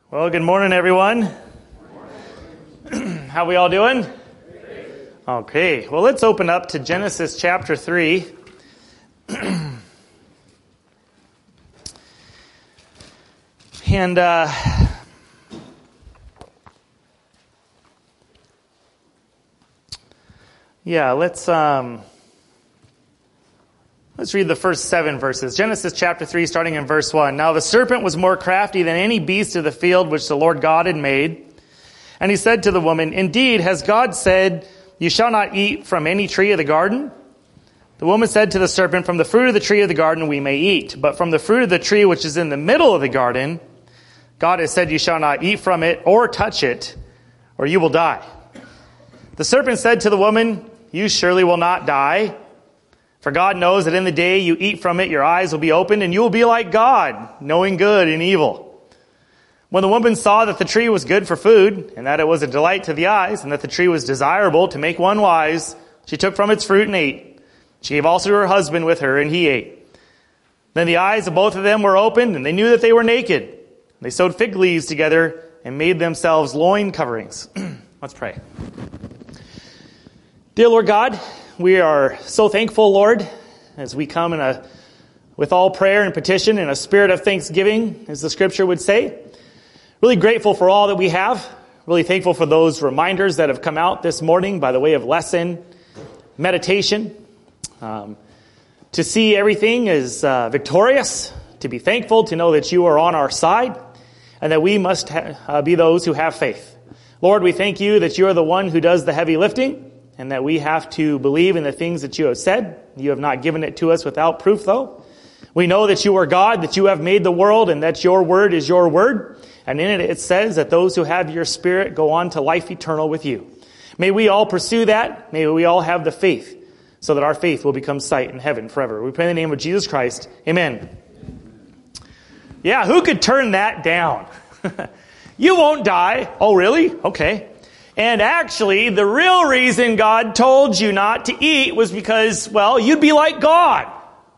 Well, good morning, everyone. How we all doing? Okay, well, let's open up to Genesis chapter 3. And let's read the first 7 verses. Genesis chapter 3, starting in verse 1. Now the serpent was more crafty than any beast of the field which the Lord God had made. And he said to the woman, Indeed, has God said, You shall not eat from any tree of the garden? The woman said to the serpent, From the fruit of the tree of the garden we may eat. But from the fruit of the tree which is in the middle of the garden, God has said, You shall not eat from it or touch it, or you will die. The serpent said to the woman, You surely will not die. For God knows that in the day you eat from it, your eyes will be opened, and you will be like God, knowing good and evil. When the woman saw that the tree was good for food, and that it was a delight to the eyes, and that the tree was desirable to make one wise, she took from its fruit and ate. She gave also to her husband with her, and he ate. Then the eyes of both of them were opened, and they knew that they were naked. They sewed fig leaves together and made themselves loin coverings. Let's pray. Dear Lord God, we are so thankful, Lord, as we come with all prayer and petition in a spirit of thanksgiving, as the scripture would say. Really grateful for all that we have. Really thankful for those reminders that have come out this morning by the way of lesson, meditation. To see everything as victorious, to be thankful, to know that you are on our side, and that we must be those who have faith. Lord, we thank you that you are the one who does the heavy lifting, and that we have to believe in the things that you have said. You have not given it to us without proof, though. We know that you are God, that you have made the world, and that your word is your word. And in it says that those who have your spirit go on to life eternal with you. May we all pursue that. May we all have the faith, so that our faith will become sight in heaven forever. We pray in the name of Jesus Christ. Amen. Yeah, who could turn that down? You won't die. Oh, really? Okay. And actually, the real reason God told you not to eat was because, well, you'd be like God.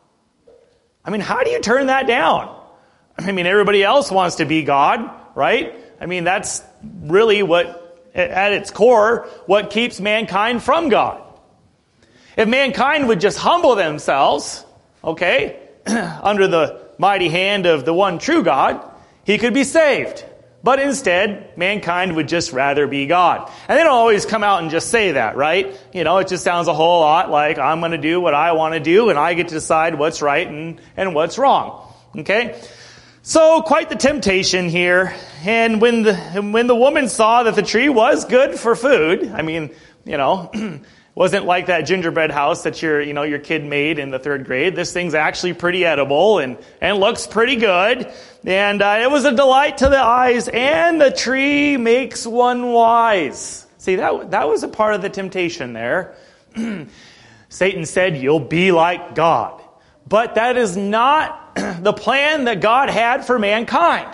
I mean, how do you turn that down? I mean, everybody else wants to be God, right? I mean, that's really what, at its core, what keeps mankind from God. If mankind would just humble themselves, okay, under the mighty hand of the one true God, he could be saved. But instead, mankind would just rather be God. And they don't always come out and just say that, right? You know, it just sounds a whole lot like I'm going to do what I want to do and I get to decide what's right and what's wrong. Okay? So, quite the temptation here. And when the woman saw that the tree was good for food, I mean, you know, wasn't like that gingerbread house that your kid made in the 3rd grade. This thing's actually pretty edible and looks pretty good. And it was a delight to the eyes, and the tree makes one wise. See, that was a part of the temptation there. Satan said, you'll be like God. But that is not the plan that God had for mankind.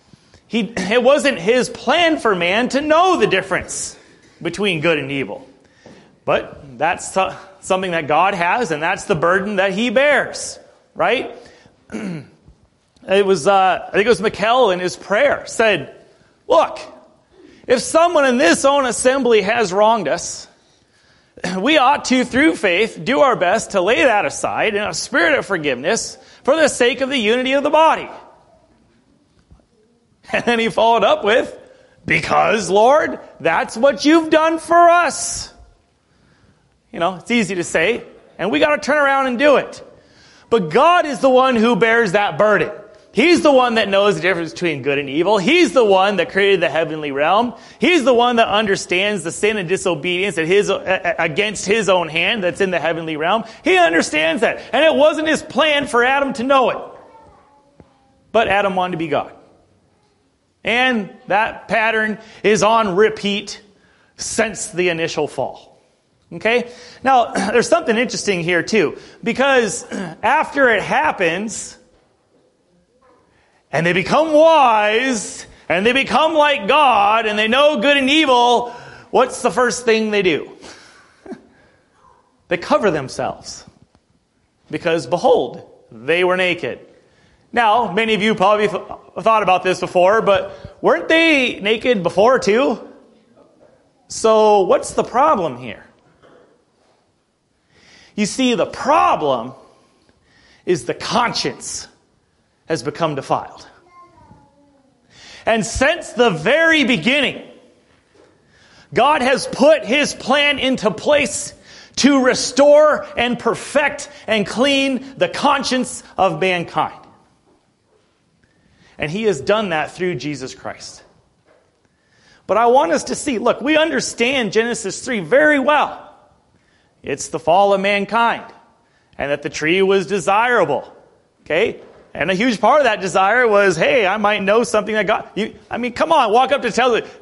It wasn't his plan for man to know the difference between good and evil. But that's something that God has, and that's the burden that he bears, right? I think it was Mikkel in his prayer said, look, if someone in this own assembly has wronged us, we ought to, through faith, do our best to lay that aside in a spirit of forgiveness for the sake of the unity of the body. And then he followed up with, because, Lord, that's what you've done for us. You know, it's easy to say, and we got to turn around and do it. But God is the one who bears that burden. He's the one that knows the difference between good and evil. He's the one that created the heavenly realm. He's the one that understands the sin and disobedience against his own hand that's in the heavenly realm. He understands that. And it wasn't his plan for Adam to know it. But Adam wanted to be God. And that pattern is on repeat since the initial fall. Okay? Now, there's something interesting here too. Because after it happens, and they become wise, and they become like God, and they know good and evil, what's the first thing they do? They cover themselves. Because, behold, they were naked. Now, many of you probably thought about this before, but weren't they naked before too? So what's the problem here? You see, the problem is the conscience has become defiled. And since the very beginning, God has put His plan into place to restore and perfect and clean the conscience of mankind. And He has done that through Jesus Christ. But I want us to see, look, we understand Genesis 3 very well. It's the fall of mankind, and that the tree was desirable. Okay? And a huge part of that desire was, hey, I might know something that God... come on, walk up to tell it.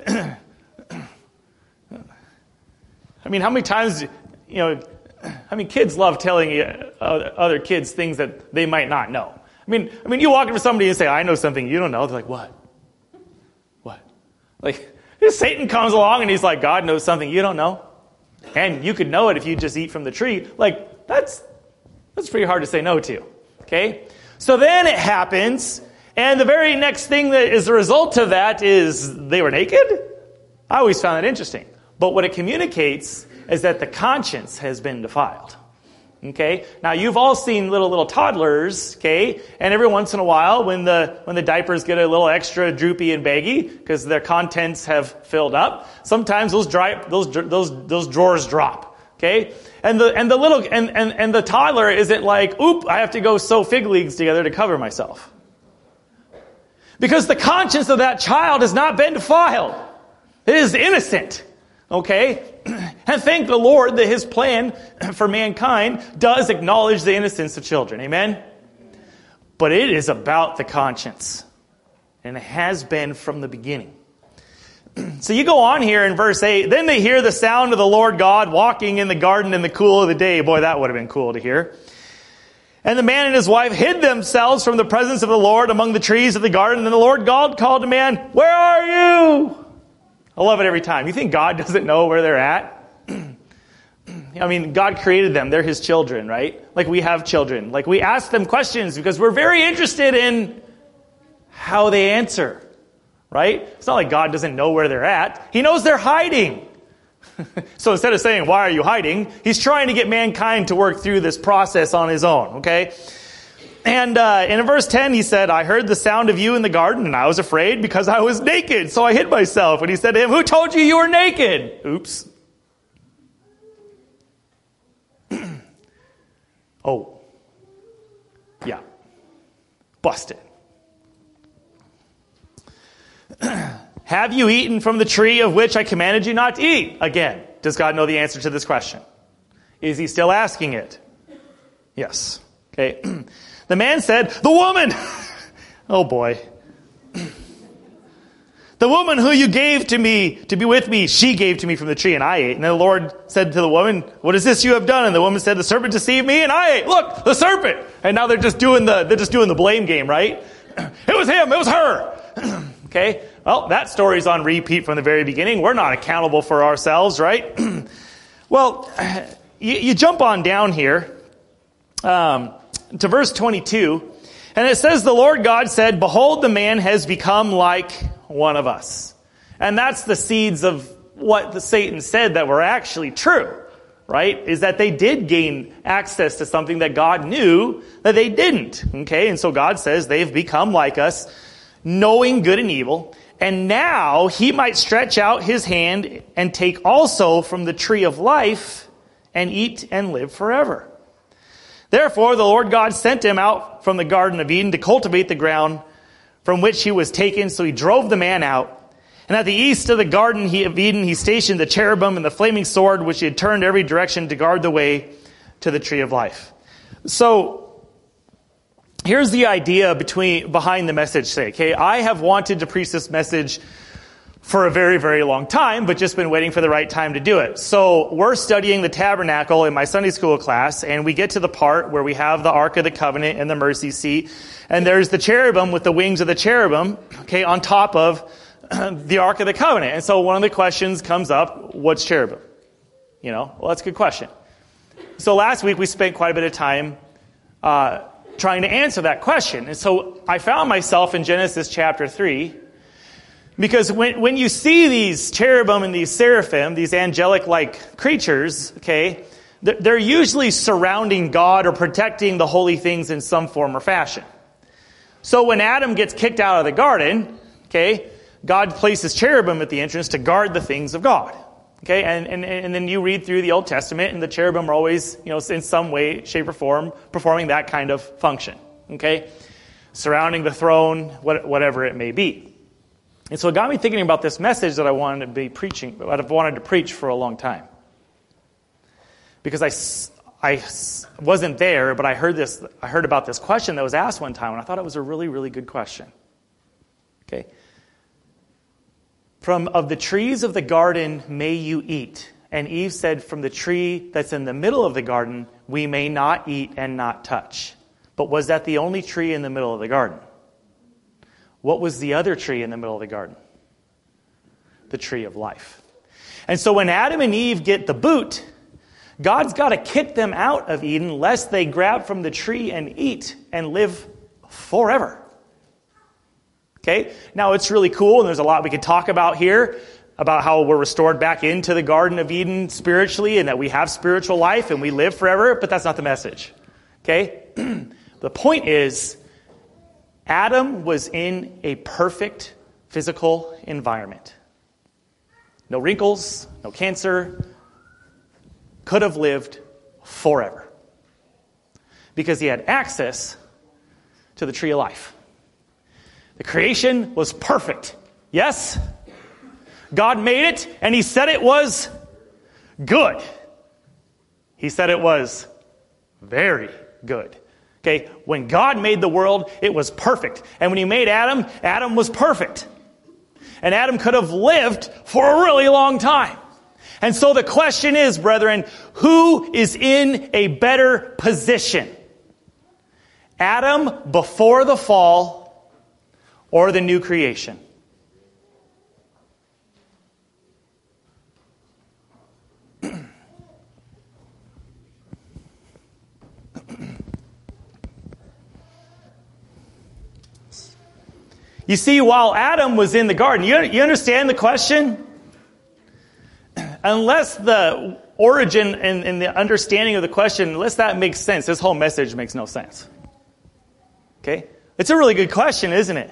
How many times, kids love telling other kids things that they might not know. You walk up to somebody and say, I know something you don't know. They're like, what? What? Like, Satan comes along and he's like, God knows something you don't know. And you could know it if you just eat from the tree. Like, that's pretty hard to say no to. Okay? So then it happens, and the very next thing that is the result of that is they were naked? I always found that interesting. But what it communicates is that the conscience has been defiled. Okay? Now, you've all seen little toddlers, okay? And every once in a while, when the diapers get a little extra droopy and baggy because their contents have filled up, sometimes those drawers drop. Okay? And the toddler isn't like, oop, I have to go sew fig leaves together to cover myself. Because the conscience of that child has not been defiled. It is innocent. Okay? And thank the Lord that His plan for mankind does acknowledge the innocence of children. Amen? But it is about the conscience. And it has been from the beginning. So you go on here in verse 8. Then they hear the sound of the Lord God walking in the garden in the cool of the day. Boy, that would have been cool to hear. And the man and his wife hid themselves from the presence of the Lord among the trees of the garden. And the Lord God called the man, where are you? I love it every time. You think God doesn't know where they're at? God created them. They're His children, right? Like we have children. Like we ask them questions because we're very interested in how they answer, right? It's not like God doesn't know where they're at. He knows they're hiding. So instead of saying, why are you hiding? He's trying to get mankind to work through this process on His own, okay? And in verse 10, He said, I heard the sound of you in the garden, and I was afraid because I was naked, so I hid myself. And He said to him, who told you you were naked? Oops. Oh. Yeah. Busted. Have you eaten from the tree of which I commanded you not to eat? Again, does God know the answer to this question? Is He still asking it? Yes. Okay. The man said, the woman. Oh boy. The woman who you gave to me to be with me, she gave to me from the tree and I ate. And then the Lord said to the woman, what is this you have done? And the woman said, the serpent deceived me and I ate. Look, the serpent. And now they're just doing the blame game, right? It was him. It was her. Okay. Well, that story's on repeat from the very beginning. We're not accountable for ourselves, right? Well, you jump on down here to verse 22. And it says, the Lord God said, behold, the man has become like one of us. And that's the seeds of what the Satan said that were actually true, right? Is that they did gain access to something that God knew that they didn't. Okay, and so God says they've become like us, knowing good and evil. And now He might stretch out His hand and take also from the tree of life and eat and live forever. Therefore, the Lord God sent him out from the Garden of Eden to cultivate the ground from which he was taken. So He drove the man out. And at the east of the Garden of Eden, He stationed the cherubim and the flaming sword, which He had turned every direction to guard the way to the tree of life. So here's the idea behind the message today. Okay, I have wanted to preach this message for a very, very long time, but just been waiting for the right time to do it. So we're studying the tabernacle in my Sunday school class, and we get to the part where we have the Ark of the Covenant and the mercy seat, and there's the cherubim with the wings of the cherubim, okay, on top of the Ark of the Covenant. And so one of the questions comes up, what's cherubim? Well, that's a good question. So last week we spent quite a bit of time trying to answer that question. And so I found myself in Genesis chapter 3, because when you see these cherubim and these seraphim, these angelic-like creatures, okay, they're usually surrounding God or protecting the holy things in some form or fashion. So when Adam gets kicked out of the garden, okay, God places cherubim at the entrance to guard the things of God. Okay, and then you read through the Old Testament, and the cherubim are always, in some way, shape, or form, performing that kind of function. Okay, surrounding the throne, whatever it may be. And so it got me thinking about this message that I wanted to be preaching, that I've wanted to preach for a long time. Because I wasn't there, but I heard about this question that was asked one time, and I thought it was a really, really good question. Okay. Of the trees of the garden may you eat. And Eve said, from the tree that's in the middle of the garden, we may not eat and not touch. But was that the only tree in the middle of the garden? What was the other tree in the middle of the garden? The tree of life. And so when Adam and Eve get the boot, God's got to kick them out of Eden lest they grab from the tree and eat and live forever. Okay? Now it's really cool, and there's a lot we could talk about here, about how we're restored back into the Garden of Eden spiritually, and that we have spiritual life and we live forever, but that's not the message. Okay? The point is, Adam was in a perfect physical environment. No wrinkles, no cancer, could have lived forever. Because he had access to the tree of life. The creation was perfect. Yes? God made it, and he said it was good. He said it was very good. Okay, when God made the world, it was perfect. And when he made Adam, Adam was perfect. And Adam could have lived for a really long time. And so the question is, brethren, who is in a better position? Adam before the fall or the new creation? You see, while Adam was in the garden, you understand the question? Unless the origin and the understanding of the question, unless that makes sense, this whole message makes no sense. Okay? It's a really good question, isn't it?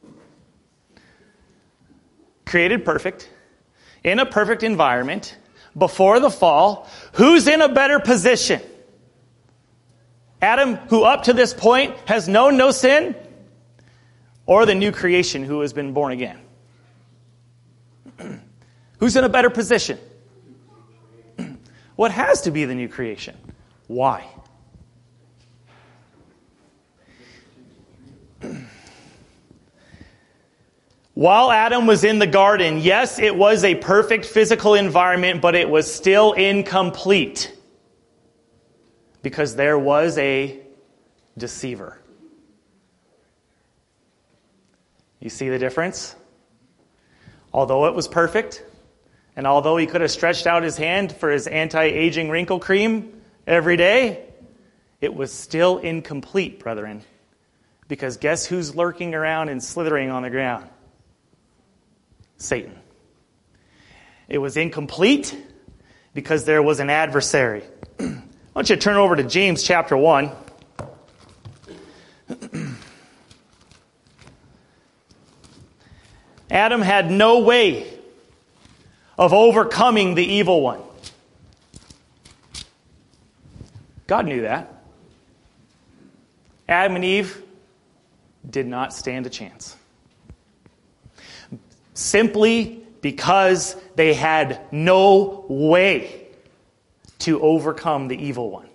Created perfect, in a perfect environment, before the fall, who's in a better position? Adam, who up to this point has known no sin? Or the new creation who has been born again? Who's in a better position? What has to be the new creation? Why? While Adam was in the garden, yes, it was a perfect physical environment, but it was still incomplete. Because there was a deceiver. You see the difference? Although it was perfect, and although he could have stretched out his hand for his anti-aging wrinkle cream every day, it was still incomplete, brethren. Because guess who's lurking around and slithering on the ground? Satan. It was incomplete because there was an adversary. Why don't you turn over to James chapter 1. Adam had no way of overcoming the evil one. God knew that. Adam and Eve did not stand a chance. Simply because they had no way to overcome the evil one.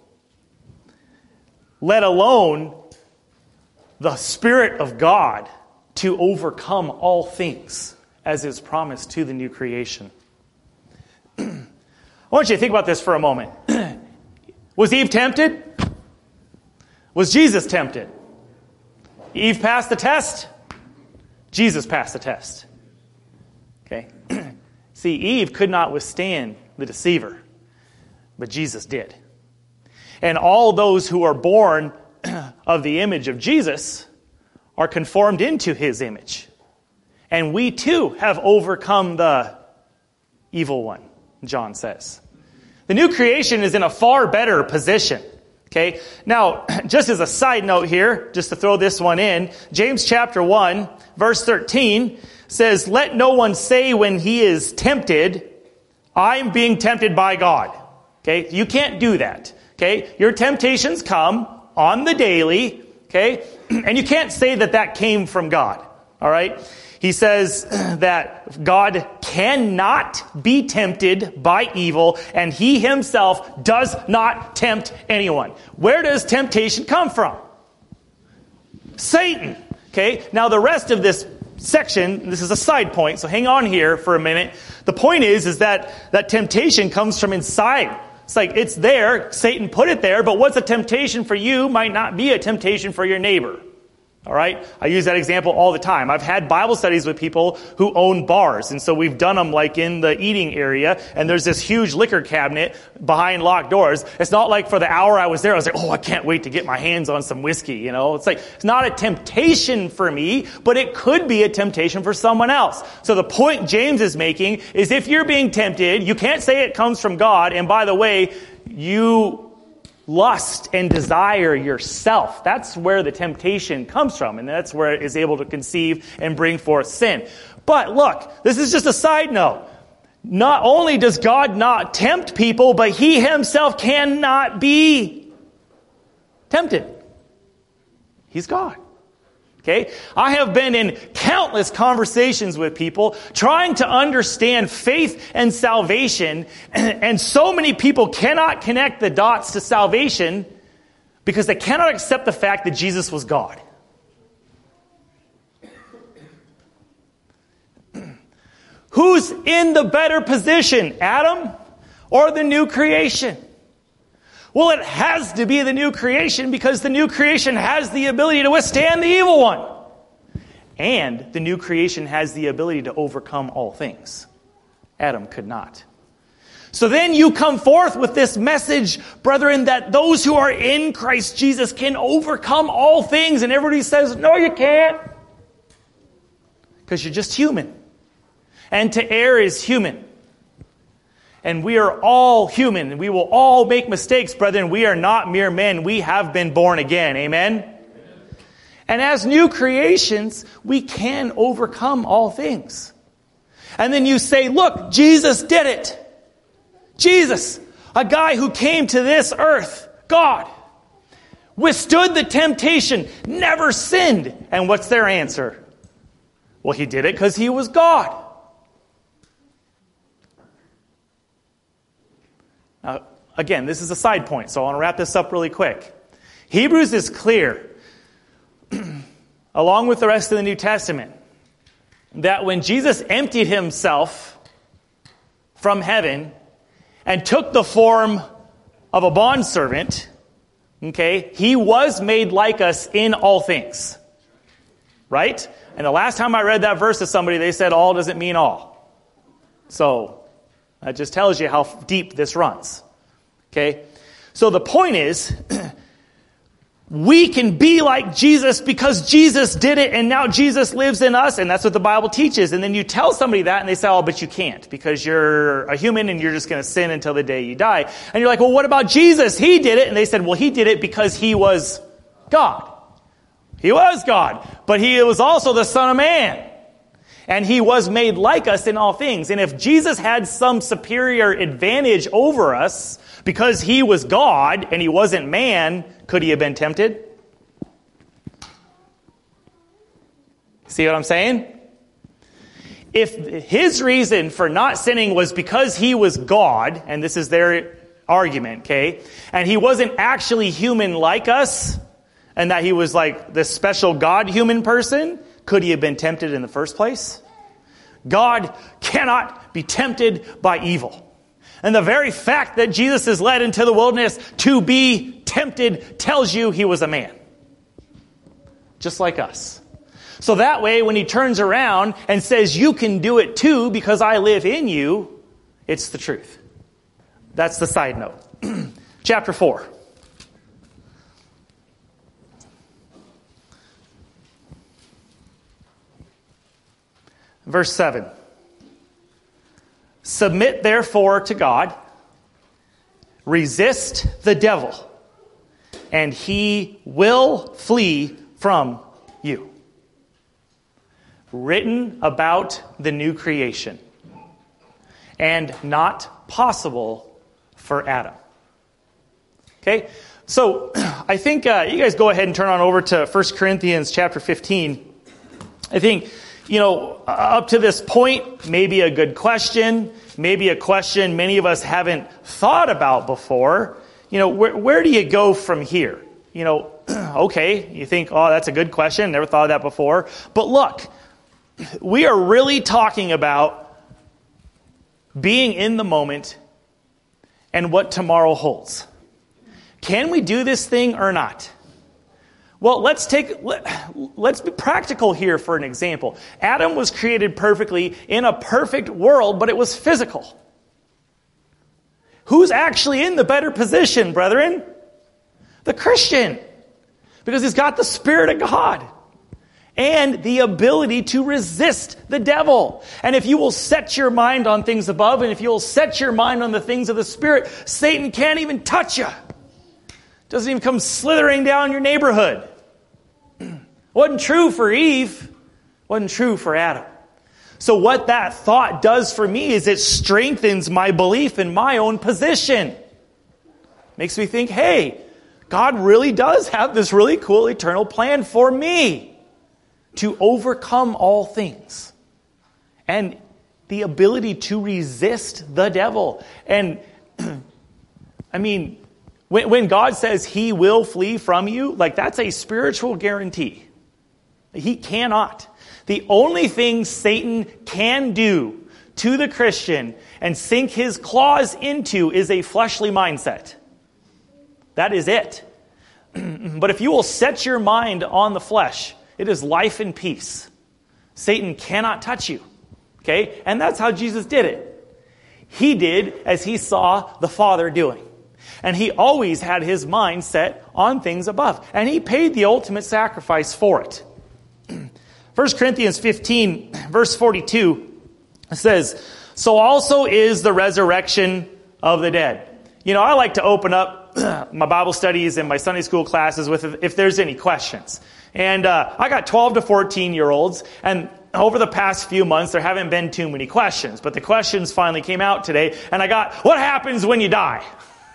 Let alone the Spirit of God to overcome all things, as is promised to the new creation. I want you to think about this for a moment. Was Eve tempted? Was Jesus tempted? Eve passed the test. Jesus passed the test. Okay? See, Eve could not withstand the deceiver, but Jesus did. And all those who are born of the image of Jesus are conformed into his image. And we too have overcome the evil one, John says. The new creation is in a far better position. Okay, now, just as a side note here, just to throw this one in, James chapter 1, verse 13 says, "Let no one say when he is tempted, I'm being tempted by God." Okay, you can't do that. Okay, your temptations come on the daily, okay, and you can't say that that came from God. All right, he says that God cannot be tempted by evil, and he himself does not tempt anyone. Where does temptation come from? Satan. Okay, now the rest of this section, this is a side point, so hang on here for a minute. The point is that temptation comes from inside. It's like it's there, Satan put it there, but what's a temptation for you might not be a temptation for your neighbor. All right? I use that example all the time. I've had Bible studies with people who own bars. And so we've done them like in the eating area. And there's this huge liquor cabinet behind locked doors. It's not like for the hour I was there, I was like, oh, I can't wait to get my hands on some whiskey. You know, it's like, it's not a temptation for me, but it could be a temptation for someone else. So the point James is making is if you're being tempted, you can't say it comes from God. And by the way, you lust and desire yourself. That's where the temptation comes from, and that's where it is able to conceive and bring forth sin. But look, this is just a side note. Not only does God not tempt people, but he himself cannot be tempted. He's God. Okay? I have been in countless conversations with people trying to understand faith and salvation, and so many people cannot connect the dots to salvation because they cannot accept the fact that Jesus was God. Who's in the better position, Adam or the new creation? Well, it has to be the new creation because the new creation has the ability to withstand the evil one. And the new creation has the ability to overcome all things. Adam could not. So then you come forth with this message, brethren, that those who are in Christ Jesus can overcome all things. And everybody says, no, you can't. Because you're just human. And to err is human. And we are all human. We will all make mistakes, brethren. We are not mere men. We have been born again. Amen? And as new creations, we can overcome all things. And then you say, look, Jesus did it. Jesus, a guy who came to this earth, God, withstood the temptation, never sinned. And what's their answer? Well, he did it because he was God. Now, again, this is a side point, so I want to wrap this up really quick. Hebrews is clear, along with the rest of the New Testament, that when Jesus emptied himself from heaven and took the form of a bondservant, okay, he was made like us in all things. Right? And the last time I read that verse to somebody, they said all doesn't mean all. So that just tells you how deep this runs. Okay? So the point is, we can be like Jesus because Jesus did it and now Jesus lives in us, and that's what the Bible teaches. And then you tell somebody that and they say, oh, but you can't because you're a human and you're just going to sin until the day you die. And you're like, well, what about Jesus? He did it. And they said, well, he did it because he was God. He was God, but he was also the Son of Man. And he was made like us in all things. And if Jesus had some superior advantage over us because he was God and he wasn't man, could he have been tempted? See what I'm saying? If his reason for not sinning was because he was God, and this is their argument, okay, and he wasn't actually human like us, and that he was like this special God human person, could he have been tempted in the first place? God cannot be tempted by evil. And the very fact that Jesus is led into the wilderness to be tempted tells you he was a man. Just like us. So that way, when he turns around and says, you can do it too because I live in you, it's the truth. That's the side note. Chapter 4. Verse 7. Submit therefore to God, resist the devil, and he will flee from you. Written about the new creation, and not possible for Adam. Okay, so I think you guys go ahead and turn on over to 1 Corinthians chapter 15. I think, up to this point, maybe a good question, maybe a question many of us haven't thought about before. Where do you go from here? Okay, you think, oh, that's a good question, never thought of that before. But look, we are really talking about being in the moment and what tomorrow holds. Can we do this thing or not? Well, let's be practical here for an example. Adam was created perfectly in a perfect world, but it was physical. Who's actually in the better position, brethren? The Christian. Because he's got the Spirit of God and the ability to resist the devil. And if you will set your mind on things above, and if you will set your mind on the things of the Spirit, Satan can't even touch you. Doesn't even come slithering down your neighborhood. Wasn't true for Eve. Wasn't true for Adam. So what that thought does for me is it strengthens my belief in my own position. Makes me think, hey, God really does have this really cool eternal plan for me to overcome all things. And the ability to resist the devil. And, when God says he will flee from you, that's a spiritual guarantee. He cannot. The only thing Satan can do to the Christian and sink his claws into is a fleshly mindset. That is it. But if you will set your mind on the flesh, it is life and peace. Satan cannot touch you. Okay? And that's how Jesus did it. He did as he saw the Father doing. And he always had his mind set on things above. And he paid the ultimate sacrifice for it. 1 Corinthians 15, verse 42 says, so also is the resurrection of the dead. I like to open up my Bible studies and my Sunday school classes with if there's any questions. And I got 12 to 14-year-olds, and over the past few months, there haven't been too many questions. But the questions finally came out today, and I got, what happens when you die?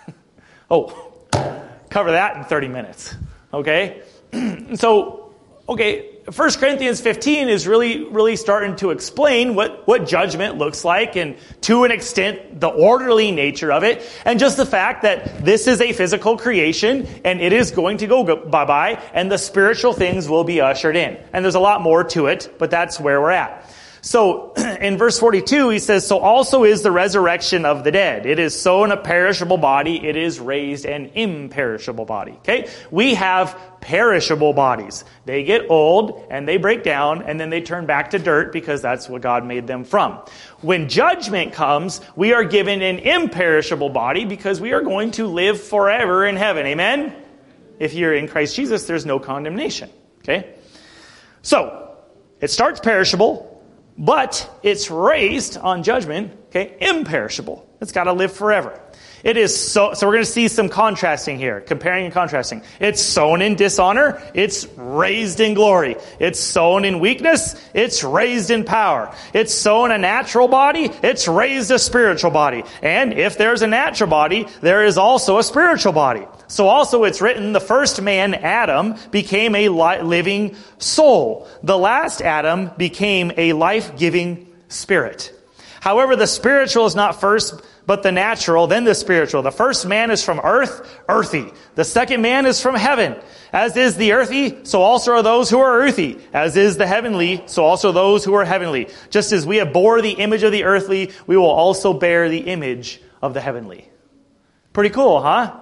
Oh, cover that in 30 minutes. Okay? So, 1 Corinthians 15 is really starting to explain what judgment looks like, and to an extent, the orderly nature of it, and just the fact that this is a physical creation, and it is going to go bye-bye, and the spiritual things will be ushered in. And there's a lot more to it, but that's where we're at. So, in verse 42, he says, so also is the resurrection of the dead. It is sown a perishable body, it is raised an imperishable body. Okay? We have perishable bodies. They get old, and they break down, and then they turn back to dirt, because that's what God made them from. When judgment comes, we are given an imperishable body, because we are going to live forever in heaven. Amen? If you're in Christ Jesus, there's no condemnation. Okay? So, it starts perishable, but it's raised on judgment, imperishable. It's got to live forever. It is so we're going to see some contrasting here, comparing and contrasting. It's sown in dishonor, it's raised in glory. It's sown in weakness, it's raised in power. It's sown a natural body, it's raised a spiritual body. And if there's a natural body, there is also a spiritual body. So also it's written, the first man, Adam, became a living soul. The last Adam became a life-giving spirit. However, the spiritual is not first, but the natural, then the spiritual. The first man is from earth, earthy. The second man is from heaven. As is the earthy, so also are those who are earthy. As is the heavenly, so also those who are heavenly. Just as we have bore the image of the earthly, we will also bear the image of the heavenly. Pretty cool, huh?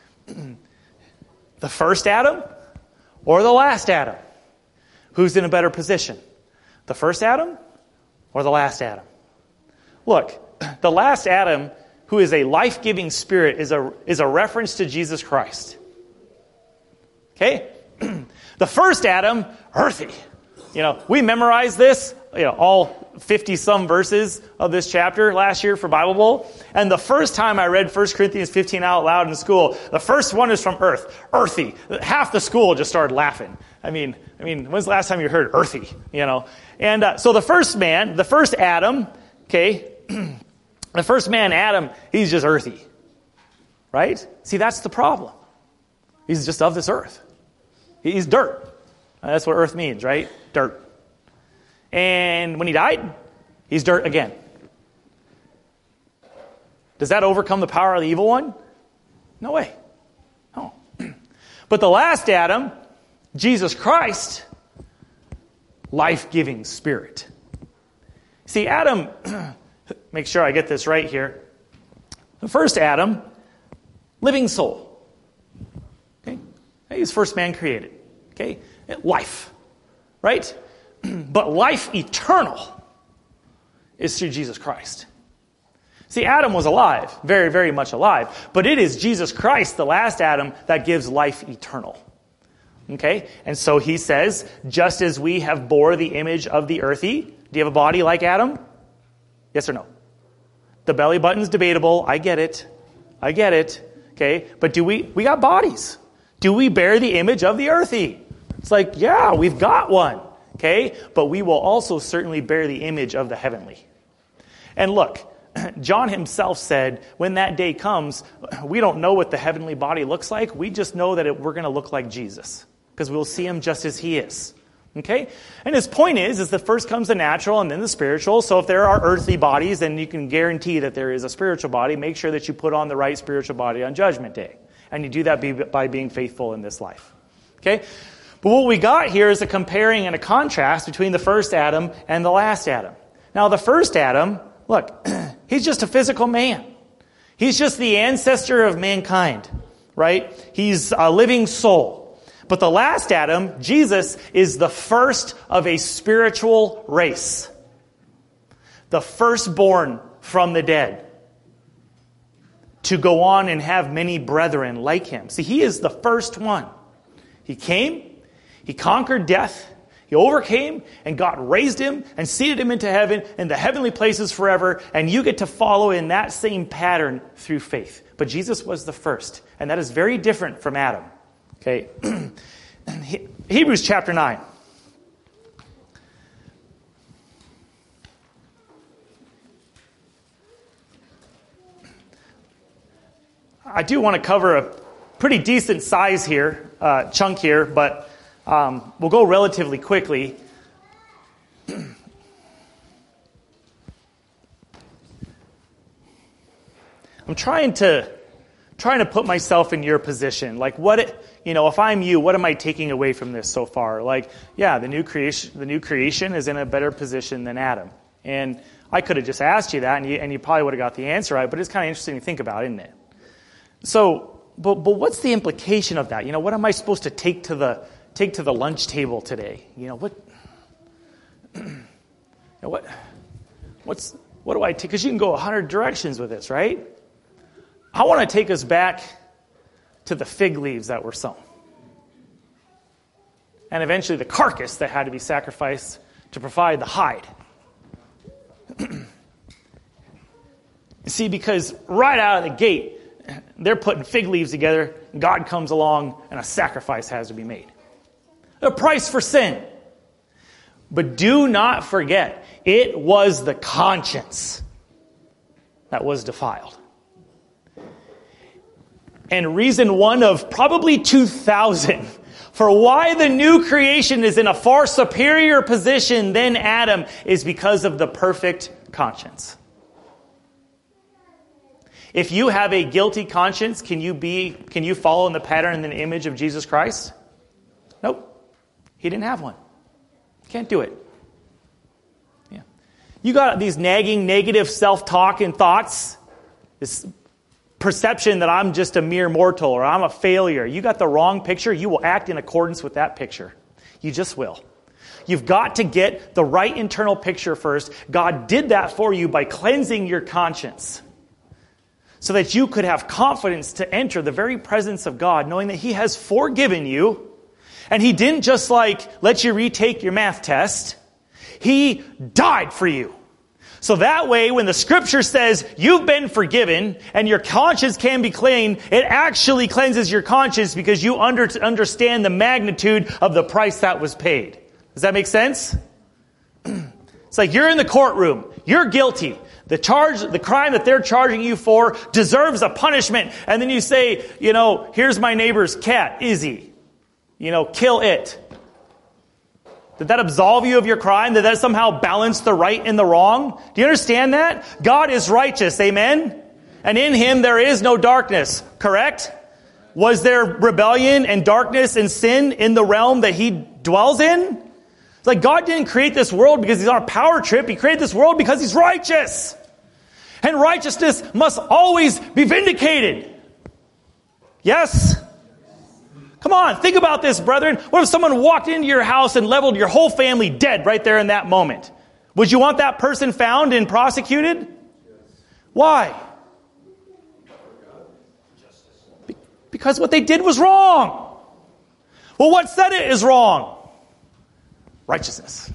The first Adam or the last Adam? Who's in a better position? The first Adam or the last Adam? Look, the last Adam, who is a life-giving spirit, is a reference to Jesus Christ. Okay? The first Adam, earthy. We memorized this, all 50-some verses of this chapter last year for Bible Bowl. And the first time I read 1 Corinthians 15 out loud in school, the first one is from earthy. Half the school just started laughing. I mean, when's the last time you heard earthy? And so the first man, the first Adam, okay, the first man, Adam, he's just earthy. Right? See, that's the problem. He's just of this earth. He's dirt. That's what earth means, right? Dirt. And when he died, he's dirt again. Does that overcome the power of the evil one? No way. No. But the last Adam, Jesus Christ, life-giving spirit. See, Adam, make sure I get this right here. The first Adam, living soul. Okay? He's first man created. Okay? Life. Right? But life eternal is through Jesus Christ. See, Adam was alive, very, very much alive. But it is Jesus Christ, the last Adam, that gives life eternal. Okay? And so he says, just as we have bore the image of the earthy. Do you have a body like Adam? Yes or no? The belly button's debatable. I get it. Okay? But we got bodies. Do we bear the image of the earthy? It's like, yeah, we've got one. Okay? But we will also certainly bear the image of the heavenly. And look, John himself said, when that day comes, we don't know what the heavenly body looks like. We just know that we're going to look like Jesus. Because we'll see him just as he is. Okay? And his point is that first comes the natural and then the spiritual. So if there are earthly bodies, then you can guarantee that there is a spiritual body. Make sure that you put on the right spiritual body on Judgment Day. And you do that by being faithful in this life. Okay? But what we got here is a comparing and a contrast between the first Adam and the last Adam. Now the first Adam, look, he's just a physical man. He's just the ancestor of mankind. Right? He's a living soul. But the last Adam, Jesus, is the first of a spiritual race. The firstborn from the dead. To go on and have many brethren like him. See, he is the first one. He came, he conquered death, he overcame, and God raised him and seated him into heaven in the heavenly places forever, and you get to follow in that same pattern through faith. But Jesus was the first, and that is very different from Adam. Okay, Hebrews chapter 9. I do want to cover a pretty decent size here, chunk here, but we'll go relatively quickly. I'm trying to put myself in your position. Like if I'm you, what am I taking away from this so far? Like, yeah, the new creation is in a better position than Adam. And I could have just asked you that and you probably would have got the answer right, but it's kind of interesting to think about, isn't it? So, but what's the implication of that? What am I supposed to take to the lunch table today? What do I take? Because you can go 100 directions with this, right? I want to take us back to the fig leaves that were sown. And eventually the carcass that had to be sacrificed to provide the hide. See, because right out of the gate, they're putting fig leaves together, God comes along, and a sacrifice has to be made. A price for sin. But do not forget, it was the conscience that was defiled. And reason one of probably 2,000 for why the new creation is in a far superior position than Adam is because of the perfect conscience. If you have a guilty conscience, can you follow in the pattern and the image of Jesus Christ? Nope. He didn't have one. Can't do it. Yeah. You got these nagging, negative self-talk and thoughts. This perception that I'm just a mere mortal or I'm a failure. You got the wrong picture, you will act in accordance with that picture. You just will. You've got to get the right internal picture first. God did that for you by cleansing your conscience so that you could have confidence to enter the very presence of God, knowing that He has forgiven you And he didn't just let you retake your math test. He died for you. So that way, when the scripture says you've been forgiven and your conscience can be clean, it actually cleanses your conscience because you understand the magnitude of the price that was paid. Does that make sense? It's like you're in the courtroom. You're guilty. The crime that they're charging you for deserves a punishment. And then you say, here's my neighbor's cat, Izzy. Kill it. Did that absolve you of your crime? Did that somehow balance the right and the wrong? Do you understand that? God is righteous, amen? And in him there is no darkness, correct? Was there rebellion and darkness and sin in the realm that he dwells in? It's like God didn't create this world because he's on a power trip. He created this world because he's righteous. And righteousness must always be vindicated. Yes? Come on, think about this, brethren. What if someone walked into your house and leveled your whole family dead right there in that moment? Would you want that person found and prosecuted? Why? Because what they did was wrong. Well, what said it is wrong? Righteousness.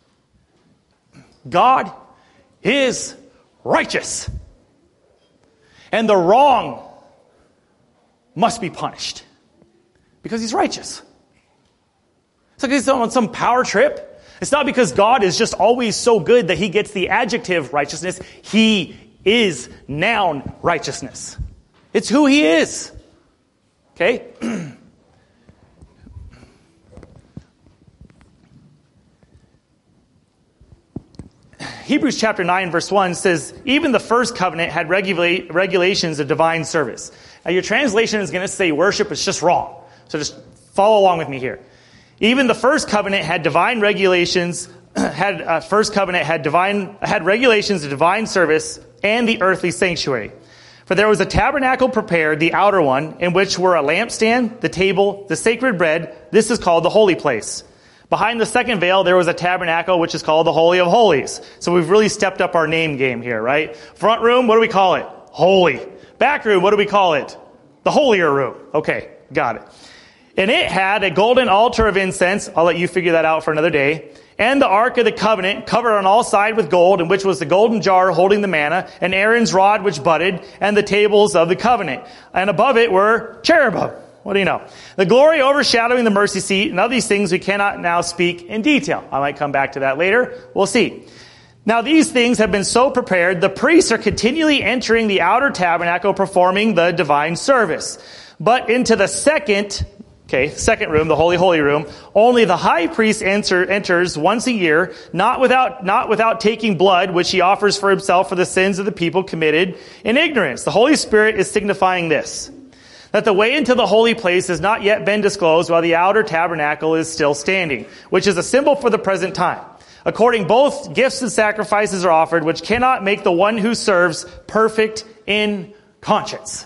God is righteous. And the wrong must be punished. Because he's righteous. It's like he's on some power trip. It's not because God is just always so good that he gets the adjective righteousness. He is noun righteousness. It's who he is. Okay? Hebrews chapter 9 verse 1 says, even the first covenant had regulations of divine service. Now your translation is going to say worship is just wrong. So just follow along with me here. Even the first covenant had divine regulations, had regulations of divine service and the earthly sanctuary. For there was a tabernacle prepared, the outer one, in which were a lampstand, the table, the sacred bread. This is called the holy place. Behind the second veil, there was a tabernacle, which is called the Holy of Holies. So we've really stepped up our name game here, right? Front room, what do we call it? Holy. Back room, what do we call it? The holier room. Okay, got it. And it had a golden altar of incense. I'll let you figure that out for another day. And the Ark of the Covenant, covered on all sides with gold, in which was the golden jar holding the manna, and Aaron's rod which budded, and the tables of the covenant. And above it were cherubim. What do you know? The glory overshadowing the mercy seat, and of these things we cannot now speak in detail. I might come back to that later. We'll see. Now these things have been so prepared, the priests are continually entering the outer tabernacle, performing the divine service. But into the second room, the holy room, only the high priest enters once a year, not without taking blood, which he offers for himself for the sins of the people committed in ignorance. The Holy Spirit is signifying this, that the way into the holy place has not yet been disclosed while the outer tabernacle is still standing, which is a symbol for the present time. According both gifts and sacrifices are offered, which cannot make the one who serves perfect in conscience.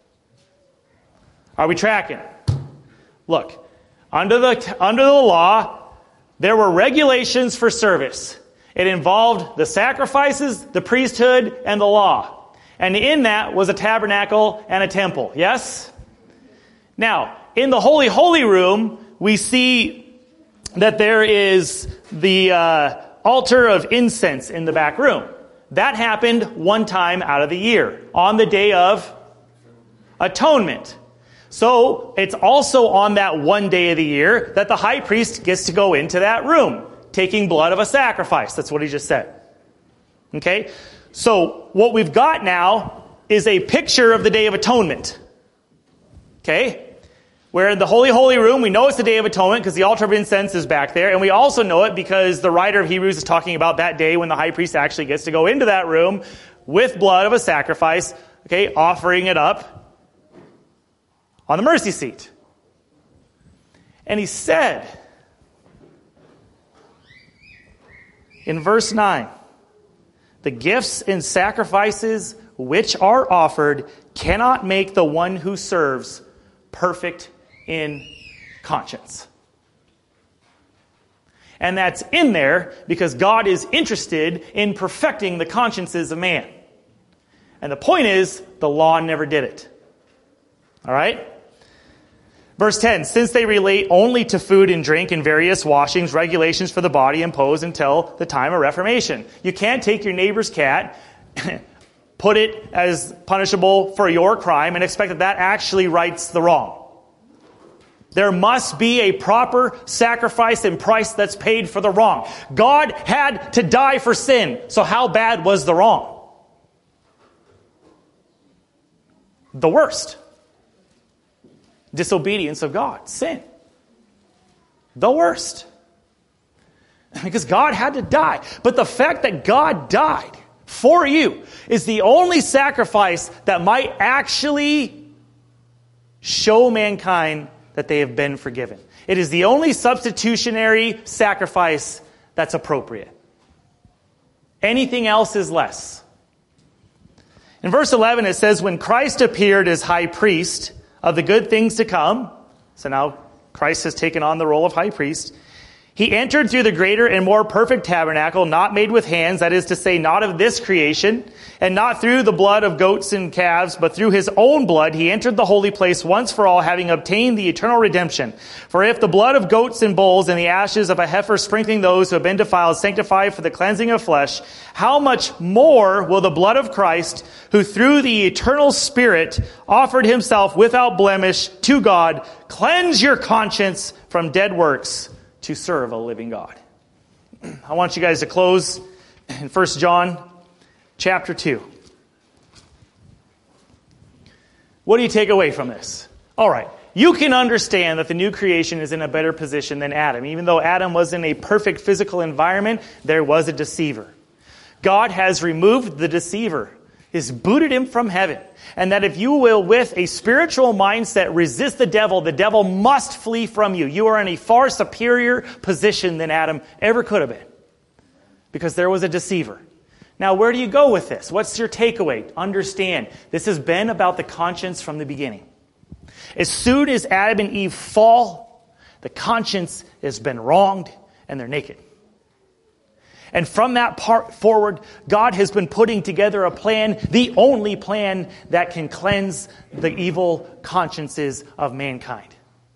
Are we tracking? Look, under the law, there were regulations for service. It involved the sacrifices, the priesthood, and the law. And in that was a tabernacle and a temple. Yes? Now, in the holy room, we see that there is the altar of incense in the back room. That happened one time out of the year, on the Day of Atonement. So it's also on that one day of the year that the high priest gets to go into that room, taking blood of a sacrifice. That's what he just said. Okay? So what we've got now is a picture of the Day of Atonement. Okay? Where in the holy room, we know it's the Day of Atonement because the altar of incense is back there. And we also know it because the writer of Hebrews is talking about that day when the high priest actually gets to go into that room with blood of a sacrifice, okay, offering it up on the mercy seat. And he said in verse 9, the gifts and sacrifices which are offered cannot make the one who serves perfect in conscience. And that's in there because God is interested in perfecting the consciences of man. And the point is, the law never did it. All right? Verse 10, since they relate only to food and drink and various washings, regulations for the body impose until the time of Reformation. You can't take your neighbor's cat, put it as punishable for your crime, and expect that that actually rights the wrong. There must be a proper sacrifice and price that's paid for the wrong. God had to die for sin. So how bad was the wrong? The worst. Disobedience of God. Sin. The worst. Because God had to die. But the fact that God died for you is the only sacrifice that might actually show mankind that they have been forgiven. It is the only substitutionary sacrifice that's appropriate. Anything else is less. In verse 11 it says, when Christ appeared as high priest of the good things to come, so now Christ has taken on the role of high priest, he entered through the greater and more perfect tabernacle, not made with hands, that is to say, not of this creation, and not through the blood of goats and calves, but through his own blood he entered the holy place once for all, having obtained the eternal redemption. For if the blood of goats and bulls and the ashes of a heifer sprinkling those who have been defiled sanctify for the cleansing of flesh, how much more will the blood of Christ, who through the eternal Spirit offered himself without blemish to God, cleanse your conscience from dead works to serve a living God. I want you guys to close in 1 John chapter 2. What do you take away from this? All right. You can understand that the new creation is in a better position than Adam. Even though Adam was in a perfect physical environment, there was a deceiver. God has removed the deceiver, has booted him from heaven. And that if you will, with a spiritual mindset, resist the devil must flee from you. You are in a far superior position than Adam ever could have been. Because there was a deceiver. Now, where do you go with this? What's your takeaway? Understand, this has been about the conscience from the beginning. As soon as Adam and Eve fall, the conscience has been wronged and they're naked. And from that part forward, God has been putting together a plan, the only plan that can cleanse the evil consciences of mankind.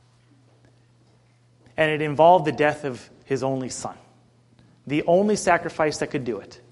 And it involved the death of his only son. The only sacrifice that could do it.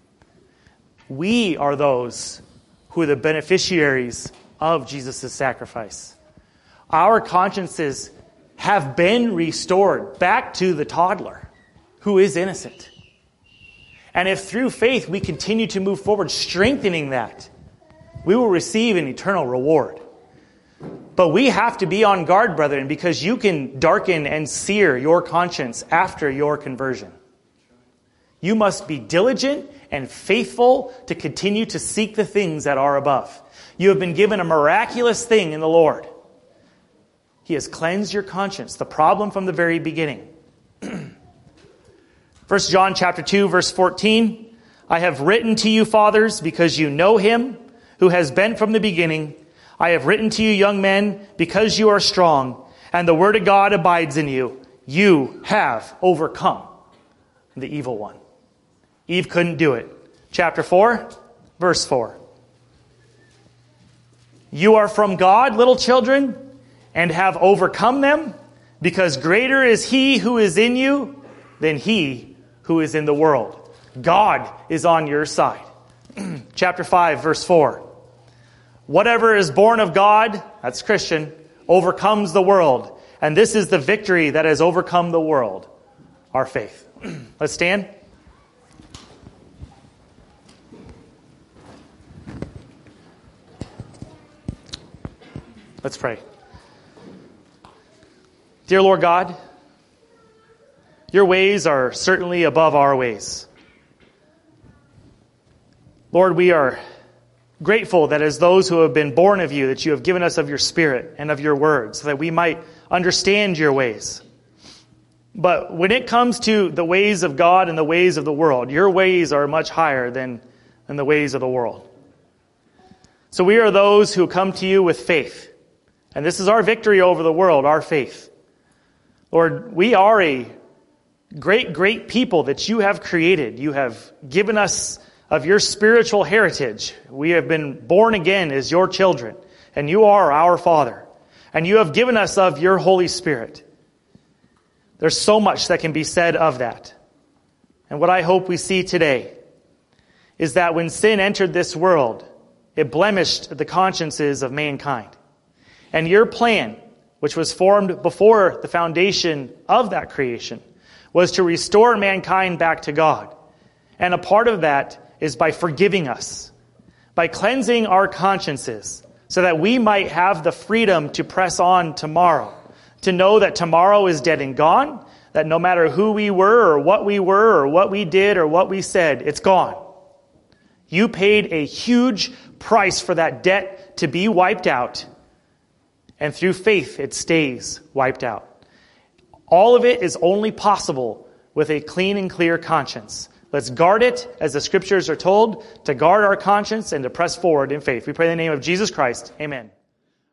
We are those who are the beneficiaries of Jesus' sacrifice. Our consciences have been restored back to the toddler who is innocent. And if through faith we continue to move forward, strengthening that, we will receive an eternal reward. But we have to be on guard, brethren, because you can darken and sear your conscience after your conversion. You must be diligent and faithful to continue to seek the things that are above. You have been given a miraculous thing in the Lord. He has cleansed your conscience, the problem from the very beginning. 1 John chapter 2, verse 14, I have written to you, fathers, because you know him who has been from the beginning. I have written to you, young men, because you are strong, and the word of God abides in you. You have overcome the evil one. Eve couldn't do it. Chapter 4, verse 4. You are from God, little children, and have overcome them, because greater is he who is in you than he who is in the world. God is on your side. Chapter 5, verse 4. Whatever is born of God, that's Christian, overcomes the world. And this is the victory that has overcome the world, our faith. Let's stand. Let's pray. Dear Lord God, your ways are certainly above our ways. Lord, we are grateful that as those who have been born of you, that you have given us of your Spirit and of your word, so that we might understand your ways. But when it comes to the ways of God and the ways of the world, your ways are much higher than the ways of the world. So we are those who come to you with faith. And this is our victory over the world, our faith. Lord, we are a great, great people that you have created. You have given us of your spiritual heritage. We have been born again as your children, and you are our Father. And you have given us of your Holy Spirit. There's so much that can be said of that. And what I hope we see today is that when sin entered this world, it blemished the consciences of mankind. And your plan, which was formed before the foundation of that creation, was to restore mankind back to God. And a part of that is by forgiving us, by cleansing our consciences, so that we might have the freedom to press on tomorrow, to know that tomorrow is dead and gone, that no matter who we were or what we did or what we said, it's gone. You paid a huge price for that debt to be wiped out, and through faith it stays wiped out. All of it is only possible with a clean and clear conscience. Let's guard it, as the scriptures are told, to guard our conscience and to press forward in faith. We pray in the name of Jesus Christ. Amen.